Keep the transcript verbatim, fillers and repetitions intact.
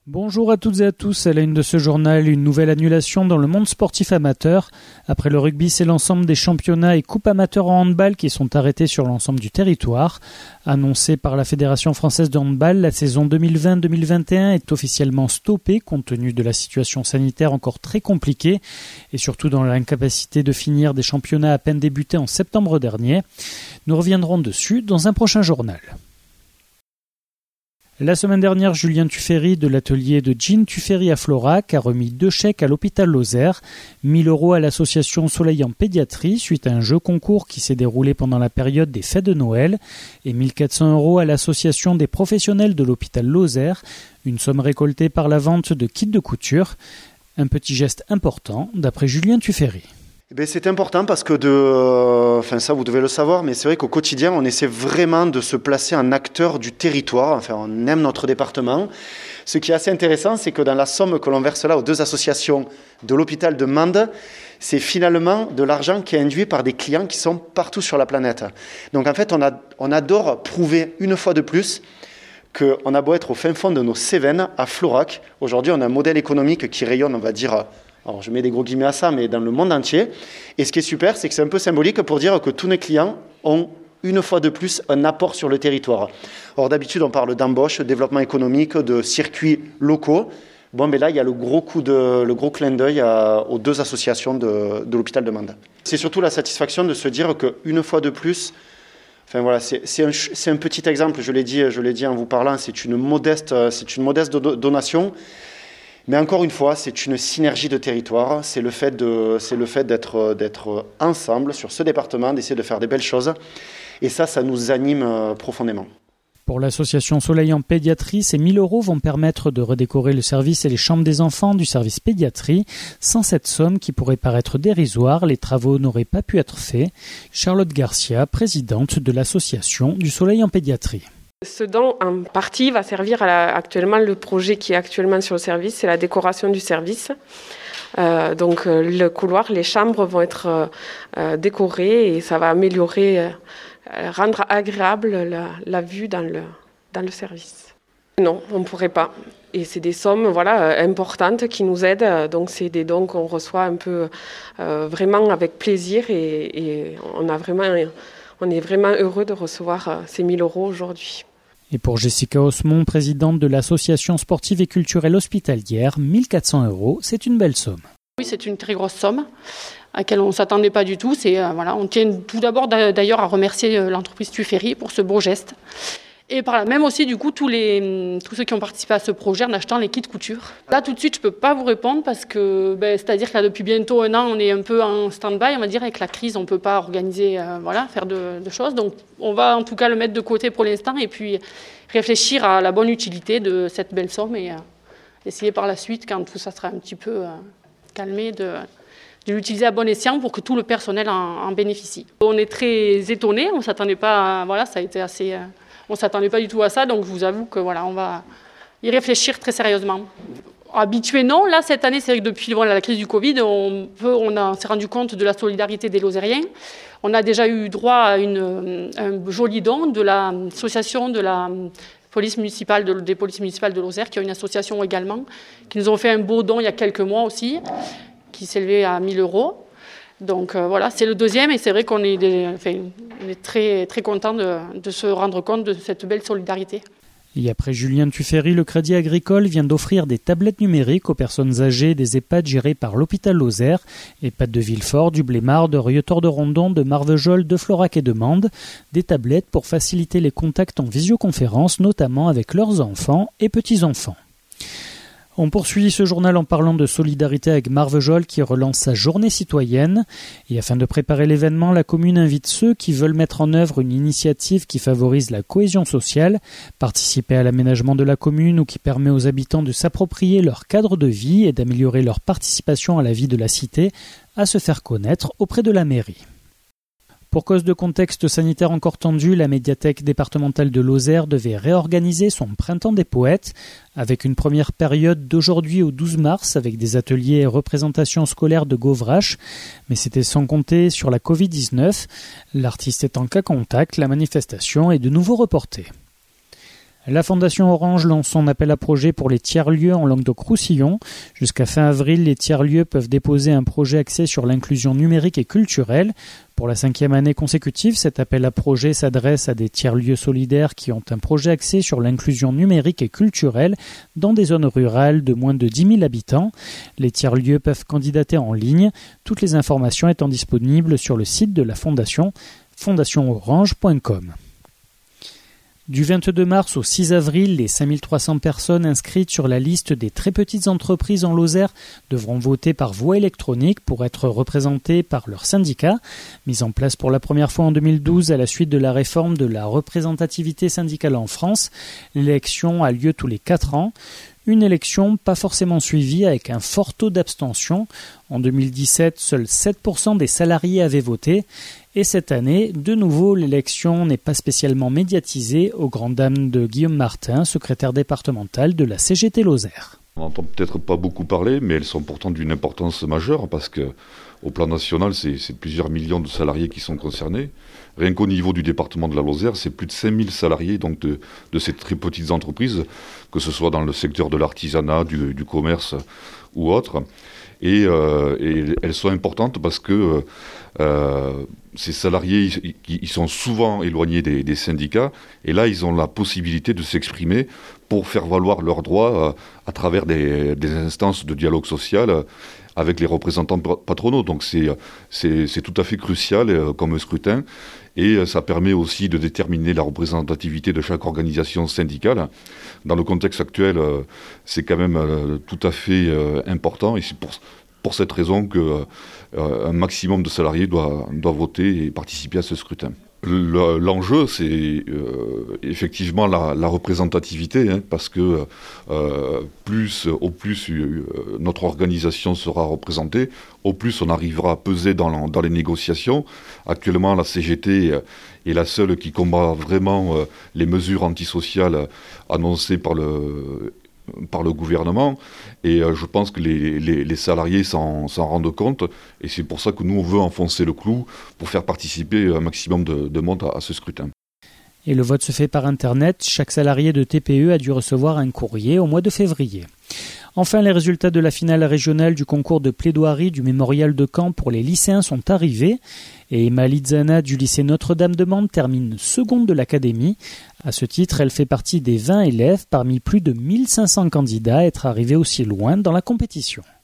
Bonjour à toutes et à tous, à la une de ce journal, une nouvelle annulation dans le monde sportif amateur. Après le rugby, c'est l'ensemble des championnats et coupes amateurs en handball qui sont arrêtés sur l'ensemble du territoire. Annoncée par la Fédération française de handball, la saison deux mille vingt deux mille vingt et un est officiellement stoppée compte tenu de la situation sanitaire encore très compliquée et surtout dans l'incapacité de finir des championnats à peine débutés en septembre dernier. Nous reviendrons dessus dans un prochain journal. La semaine dernière, Julien Tuffery de l'atelier de Jean Tuffery à Florac a remis deux chèques à l'hôpital Lozère, mille euros à l'association Soleil en pédiatrie suite à un jeu concours qui s'est déroulé pendant la période des fêtes de Noël et mille quatre cents euros à l'association des professionnels de l'hôpital Lozère, une somme récoltée par la vente de kits de couture. Un petit geste important d'après Julien Tuffery. Ben c'est important parce que, de, euh, enfin ça vous devez le savoir, mais c'est vrai qu'au quotidien on essaie vraiment de se placer en acteur du territoire, enfin on aime notre département. Ce qui est assez intéressant, c'est que dans la somme que l'on verse là aux deux associations de l'hôpital de Mende, c'est finalement de l'argent qui est induit par des clients qui sont partout sur la planète. Donc en fait on, a, on adore prouver une fois de plus qu'on a beau être au fin fond de nos Cévennes, à Florac. Aujourd'hui on a un modèle économique qui rayonne, on va dire... Alors je mets des gros guillemets à ça, mais dans le monde entier. Et ce qui est super, c'est que c'est un peu symbolique pour dire que tous nos clients ont une fois de plus un apport sur le territoire. Or d'habitude, on parle d'embauche, de développement économique, de circuits locaux. Bon, mais là, il y a le gros coup de, le gros clin d'œil à, aux deux associations de, de l'hôpital de Mende. C'est surtout la satisfaction de se dire qu'une fois de plus, enfin voilà, c'est, c'est, un, c'est un petit exemple. Je l'ai dit, je l'ai dit en vous parlant, c'est une modeste, c'est une modeste donation. Mais encore une fois, c'est une synergie de territoire, c'est le fait, de, c'est le fait d'être, d'être ensemble sur ce département, d'essayer de faire des belles choses. Et ça, ça nous anime profondément. Pour l'association Soleil en pédiatrie, ces mille euros vont permettre de redécorer le service et les chambres des enfants du service pédiatrie. Sans cette somme qui pourrait paraître dérisoire, les travaux n'auraient pas pu être faits. Charlotte Garcia, présidente de l'association du Soleil en pédiatrie. Ce dont en partie va servir à la, actuellement le projet qui est actuellement sur le service, c'est la décoration du service. Euh, donc le couloir, les chambres vont être euh, décorées et ça va améliorer, euh, rendre agréable la, la vue dans le, dans le service. Non, on ne pourrait pas. Et c'est des sommes voilà, importantes qui nous aident. Donc c'est des dons qu'on reçoit un peu euh, vraiment avec plaisir et, et on, a vraiment, on est vraiment heureux de recevoir ces mille euros aujourd'hui. Et pour Jessica Osmond, présidente de l'association sportive et culturelle hospitalière, mille quatre cents euros, c'est une belle somme. Oui, c'est une très grosse somme à laquelle on ne s'attendait pas du tout. C'est, euh, voilà, on tient tout d'abord d'ailleurs à remercier l'entreprise Tuffery pour ce beau geste. Et par là même aussi, du coup, tous, les, tous ceux qui ont participé à ce projet en achetant les kits couture. Là, tout de suite, je ne peux pas vous répondre parce que, ben, c'est-à-dire que là, depuis bientôt un an, on est un peu en stand-by. On va dire, avec la crise, on ne peut pas organiser, euh, voilà, faire de, de choses. Donc, on va en tout cas le mettre de côté pour l'instant et puis réfléchir à la bonne utilité de cette belle somme et euh, essayer par la suite, quand tout ça sera un petit peu euh, calmé, de, de l'utiliser à bon escient pour que tout le personnel en, en bénéficie. On est très étonnés. On ne s'attendait pas à, voilà, ça a été assez... Euh, On ne s'attendait pas du tout à ça, donc je vous avoue que voilà, on va y réfléchir très sérieusement. Habitué, non. Là, cette année, c'est vrai que depuis voilà, la crise du Covid, on, peut, on, a, on s'est rendu compte de la solidarité des Lozériens. On a déjà eu droit à une, un joli don de l'association de la police municipale de, des polices municipales de Lozère, qui a une association également, qui nous ont fait un beau don il y a quelques mois aussi, qui s'élevait à mille euros. Donc euh, voilà, c'est le deuxième et c'est vrai qu'on est, des, enfin, on est très, très content de, de se rendre compte de cette belle solidarité. Et après Julien Tuffery, le Crédit Agricole vient d'offrir des tablettes numériques aux personnes âgées des EHPAD gérés par l'hôpital Lozère, EHPAD de Villefort, du Blémard, de Rieutort-de-Rondon, de Marvejols, de Florac et de Mende, des tablettes pour faciliter les contacts en visioconférence, notamment avec leurs enfants et petits-enfants. On poursuit ce journal en parlant de solidarité avec Marvejols qui relance sa journée citoyenne. Et afin de préparer l'événement, la commune invite ceux qui veulent mettre en œuvre une initiative qui favorise la cohésion sociale, participer à l'aménagement de la commune ou qui permet aux habitants de s'approprier leur cadre de vie et d'améliorer leur participation à la vie de la cité, à se faire connaître auprès de la mairie. Pour cause de contexte sanitaire encore tendu, la médiathèque départementale de Lozère devait réorganiser son printemps des poètes avec une première période d'aujourd'hui au douze mars avec des ateliers et représentations scolaires de Govrache, mais c'était sans compter sur la covid dix-neuf. L'artiste est en cas contact, la manifestation est de nouveau reportée. La Fondation Orange lance son appel à projet pour les tiers-lieux en Languedoc-Roussillon. Jusqu'à fin avril, les tiers-lieux peuvent déposer un projet axé sur l'inclusion numérique et culturelle. Pour la cinquième année consécutive, cet appel à projet s'adresse à des tiers-lieux solidaires qui ont un projet axé sur l'inclusion numérique et culturelle dans des zones rurales de moins de dix mille habitants. Les tiers-lieux peuvent candidater en ligne, toutes les informations étant disponibles sur le site de la Fondation, fondation orange point com. Du vingt-deux mars au six avril, les cinq mille trois cents personnes inscrites sur la liste des très petites entreprises en Lozère devront voter par voie électronique pour être représentées par leur syndicat. Mise en place pour la première fois en deux mille douze à la suite de la réforme de la représentativité syndicale en France, l'élection a lieu tous les quatre ans. Une élection pas forcément suivie avec un fort taux d'abstention. En deux mille dix-sept, seuls sept pour cent des salariés avaient voté. Et cette année, de nouveau, l'élection n'est pas spécialement médiatisée aux grandes dames de Guillaume Martin, secrétaire départemental de la C G T Lozère. On n'entend peut-être pas beaucoup parler, mais elles sont pourtant d'une importance majeure parce que au plan national, c'est, c'est plusieurs millions de salariés qui sont concernés. Rien qu'au niveau du département de la Lozère, c'est plus de cinq mille salariés donc de, de ces très petites entreprises, que ce soit dans le secteur de l'artisanat, du, du commerce ou autre. Et, euh, et elles sont importantes parce que euh, ces salariés, ils, ils sont souvent éloignés des, des syndicats, et là, ils ont la possibilité de s'exprimer pour faire valoir leurs droits euh, à travers des, des instances de dialogue social euh, avec les représentants patronaux. Donc c'est, c'est, c'est tout à fait crucial euh, comme scrutin, et euh, ça permet aussi de déterminer la représentativité de chaque organisation syndicale. Dans le contexte actuel, euh, c'est quand même euh, tout à fait euh, important, et c'est pour, pour cette raison qu'un euh, maximum de salariés doit, doit voter et participer à ce scrutin. Le, l'enjeu, c'est euh, effectivement la, la représentativité, hein, parce que euh, plus, au plus euh, notre organisation sera représentée, au plus on arrivera à peser dans, dans les négociations. Actuellement, la C G T est la seule qui combat vraiment euh, les mesures antisociales annoncées par le par le gouvernement, et euh, je pense que les, les, les salariés s'en, s'en rendent compte, et c'est pour ça que nous on veut enfoncer le clou pour faire participer un maximum de, de monde à, à ce scrutin. Et le vote se fait par Internet. Chaque salarié de T P E a dû recevoir un courrier au mois de février. Enfin, les résultats de la finale régionale du concours de plaidoirie du mémorial de Caen pour les lycéens sont arrivés, et Emma Litzana du lycée Notre-Dame de Mende termine seconde de l'académie. À ce titre, elle fait partie des vingt élèves parmi plus de mille cinq cents candidats à être arrivés aussi loin dans la compétition.